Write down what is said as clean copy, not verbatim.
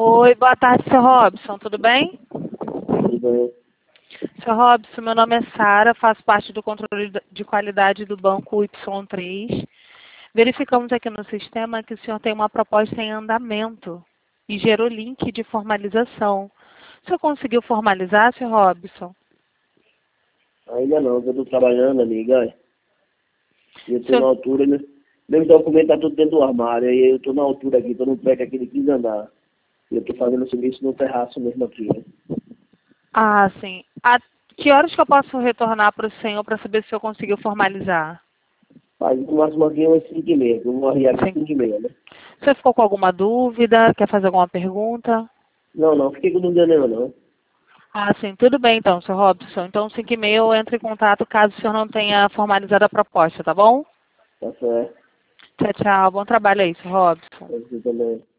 Oi, boa tarde, seu Robson, tudo bem? Tudo bem? Seu Robson, meu nome é Sara, faço parte do controle de qualidade do banco Y3. Verificamos aqui no sistema que o senhor tem uma proposta em andamento e gerou link de formalização. O senhor conseguiu formalizar, seu Robson? Ainda não, eu estou trabalhando, amiga. E eu estou na Senhor... altura, né? Meu documento está tudo dentro do armário, aí eu estou na altura aqui, estou no prédio aqui de 15 andar. E eu estou fazendo serviço no terraço mesmo aqui, né? Ah, sim. A que horas que eu posso retornar para o senhor para saber se o senhor conseguiu formalizar? Faz no máximo aqui umas 5h30, eu vou arriar aqui Sim. 5h30, né? O senhor ficou com alguma dúvida? Quer fazer alguma pergunta? Não, fiquei com dúvida nenhuma, não. Ah, sim, tudo bem então, seu Robson. Então, 5h30 eu entro em contato caso o senhor não tenha formalizado a proposta, tá bom? Tá certo. Tchau, tchau. Bom trabalho aí, seu Robson. Você também.